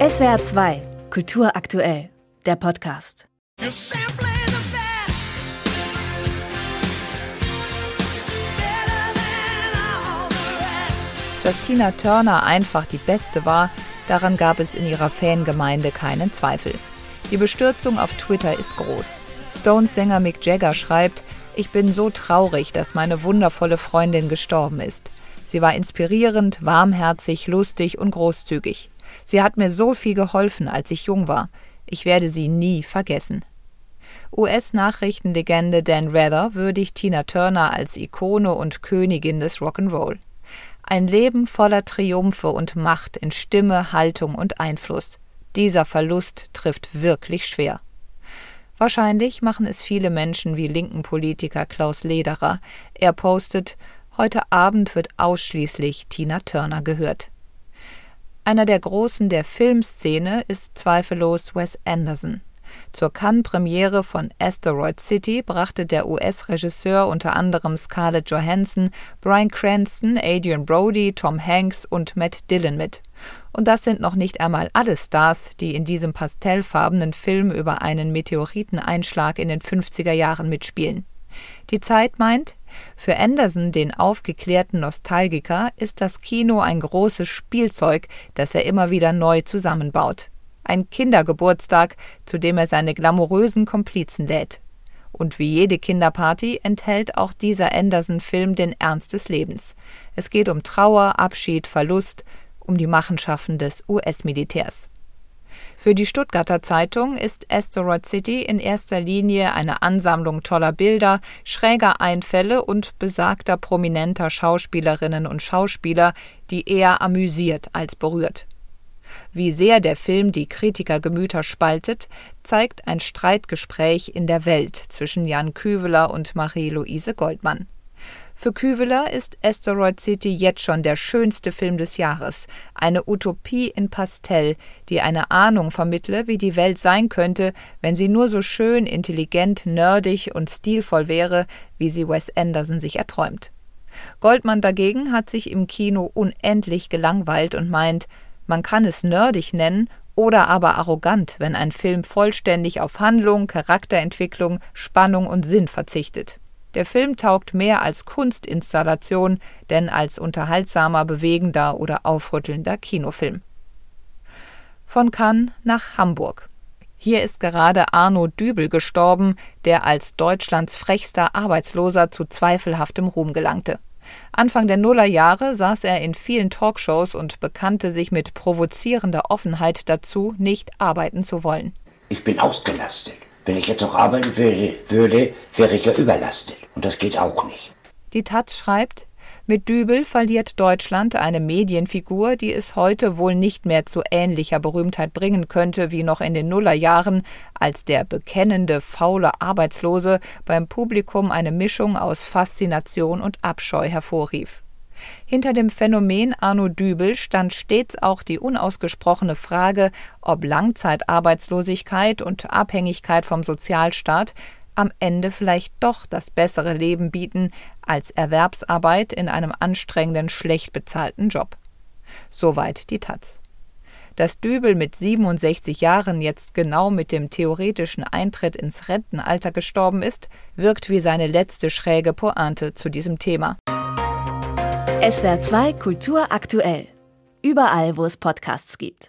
SWR 2, Kultur aktuell, der Podcast. Dass Tina Turner einfach die Beste war, daran gab es in ihrer Fangemeinde keinen Zweifel. Die Bestürzung auf Twitter ist groß. Stones-Sänger Mick Jagger schreibt: „Ich bin so traurig, dass meine wundervolle Freundin gestorben ist. Sie war inspirierend, warmherzig, lustig und großzügig. Sie hat mir so viel geholfen, als ich jung war. Ich werde sie nie vergessen." US-Nachrichtenlegende Dan Rather würdigt Tina Turner als Ikone und Königin des Rock'n'Roll. Ein Leben voller Triumphe und Macht in Stimme, Haltung und Einfluss. Dieser Verlust trifft wirklich schwer. Wahrscheinlich machen es viele Menschen wie linken Politiker Klaus Lederer. Er postet: „Heute Abend wird ausschließlich Tina Turner gehört." Einer der Großen der Filmszene ist zweifellos Wes Anderson. Zur Cannes-Premiere von Asteroid City brachte der US-Regisseur unter anderem Scarlett Johansson, Bryan Cranston, Adrien Brody, Tom Hanks und Matt Dillon mit. Und das sind noch nicht einmal alle Stars, die in diesem pastellfarbenen Film über einen Meteoriteneinschlag in den 50er Jahren mitspielen. Die Zeit meint, für Anderson, den aufgeklärten Nostalgiker, ist das Kino ein großes Spielzeug, das er immer wieder neu zusammenbaut. Ein Kindergeburtstag, zu dem er seine glamourösen Komplizen lädt. Und wie jede Kinderparty enthält auch dieser Anderson-Film den Ernst des Lebens. Es geht um Trauer, Abschied, Verlust, um die Machenschaften des US-Militärs. Für die Stuttgarter Zeitung ist Asteroid City in erster Linie eine Ansammlung toller Bilder, schräger Einfälle und besagter prominenter Schauspielerinnen und Schauspieler, die eher amüsiert als berührt. Wie sehr der Film die Kritikergemüter spaltet, zeigt ein Streitgespräch in der Welt zwischen Jan Küveler und Marie-Louise Goldmann. Für Küveler ist Asteroid City jetzt schon der schönste Film des Jahres. Eine Utopie in Pastell, die eine Ahnung vermittle, wie die Welt sein könnte, wenn sie nur so schön, intelligent, nerdig und stilvoll wäre, wie sie Wes Anderson sich erträumt. Goldmann dagegen hat sich im Kino unendlich gelangweilt und meint, man kann es nerdig nennen oder aber arrogant, wenn ein Film vollständig auf Handlung, Charakterentwicklung, Spannung und Sinn verzichtet. Der Film taugt mehr als Kunstinstallation, denn als unterhaltsamer, bewegender oder aufrüttelnder Kinofilm. Von Cannes nach Hamburg. Hier ist gerade Arno Dübel gestorben, der als Deutschlands frechster Arbeitsloser zu zweifelhaftem Ruhm gelangte. Anfang der Nullerjahre saß er in vielen Talkshows und bekannte sich mit provozierender Offenheit dazu, nicht arbeiten zu wollen. Ich bin ausgelastet. Wenn ich jetzt noch arbeiten würde, wäre ich ja überlastet. Und das geht auch nicht. Die Taz schreibt: Mit Dübel verliert Deutschland eine Medienfigur, die es heute wohl nicht mehr zu ähnlicher Berühmtheit bringen könnte wie noch in den Nullerjahren, als der bekennende, faule Arbeitslose beim Publikum eine Mischung aus Faszination und Abscheu hervorrief. Hinter dem Phänomen Arno Dübel stand stets auch die unausgesprochene Frage, ob Langzeitarbeitslosigkeit und Abhängigkeit vom Sozialstaat am Ende vielleicht doch das bessere Leben bieten als Erwerbsarbeit in einem anstrengenden, schlecht bezahlten Job. Soweit die Taz. Dass Dübel mit 67 Jahren jetzt genau mit dem theoretischen Eintritt ins Rentenalter gestorben ist, wirkt wie seine letzte schräge Pointe zu diesem Thema. SWR 2 Kultur aktuell. Überall, wo es Podcasts gibt.